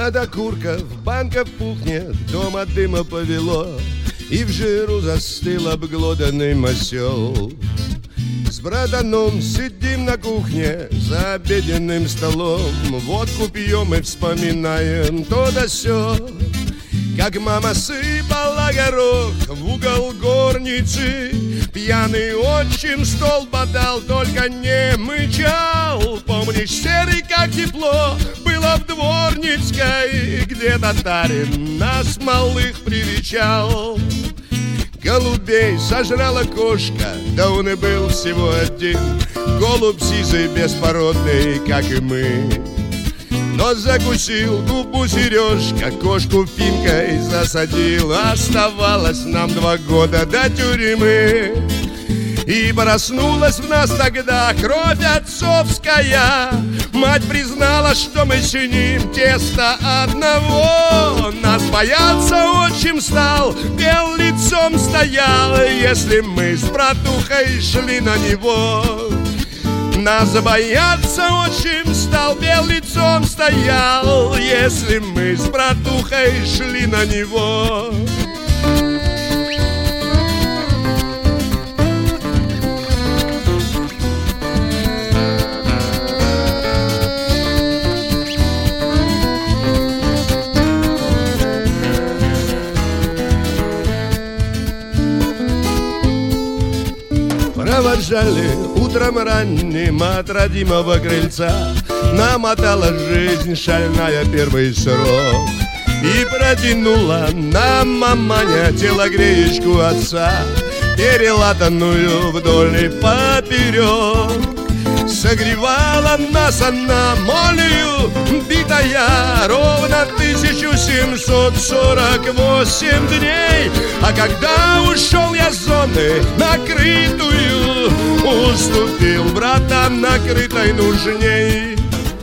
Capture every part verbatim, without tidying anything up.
От окурков банка пухнет, дом от дыма повело, и в жиру застыл обглоданный осел. С братаном сидим на кухне за обеденным столом, водку пьем и вспоминаем то да сё. Как мама сыпала горох в угол горницы, пьяный отчим стол бодал, только не мычал. Помнишь, серый, как тепло было в Дворницкой, где татарин нас малых привечал. Голубей сожрала кошка, да он и был всего один, голубь сизый, беспородный, как и мы. Но закусил губу Сережка, кошку финкой засадил. Оставалось нам два года до тюрьмы. И проснулась в нас тогда кровь отцовская. Мать признала, что мы чиним тесто одного. Нас бояться отчим стал, бел лицом стоял, если мы с братухой шли на него. Нас бояться отчим стал, бел лицом стоял, если мы с братухой шли на него. Провожали утром ранним от родимого крыльца, намотала жизнь шальная первый срок. И протянула нам маманя телогреечку отца, перелатанную вдоль и поперек. Согревала нас она молью битая ровно тысяча семьсот сорок восемь дней. А когда ушел я с зоны накрытую, уступил братам накрытой нужней.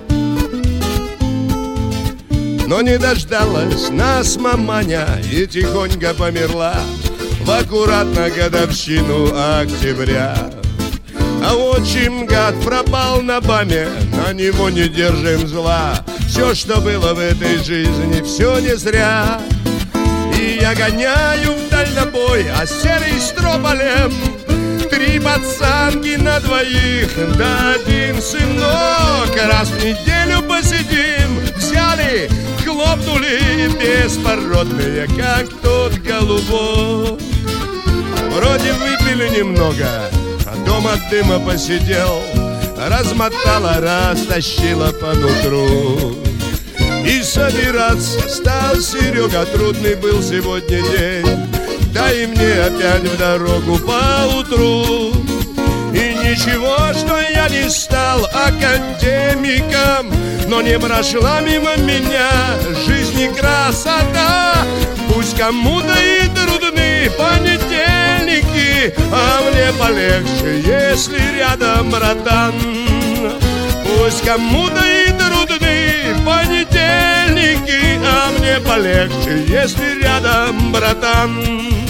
Но не дождалась нас маманя и тихонько померла в аккуратно годовщину октября. А отчим гад пропал на баме, на него не держим зла. Все, что было в этой жизни, все не зря. И я гоняю в дальнобой, а серый с трополем, три пацанки на двоих, да один сынок. Раз в неделю посидим, взяли, хлопнули, беспородные, как тот голубок. Вроде выпили немного, а дом от дыма посидел, размотала, растащила по нутру. И собираться стал Серега, трудный был сегодня день, да и мне опять в дорогу поутру. И ничего, что я не стал академиком, но не прошла мимо меня жизни красота. Пусть кому-то и трудны понедельники, а мне полегче, если рядом братан. Пусть кому-то и трудны понедельники, а мне полегче, если рядом братан.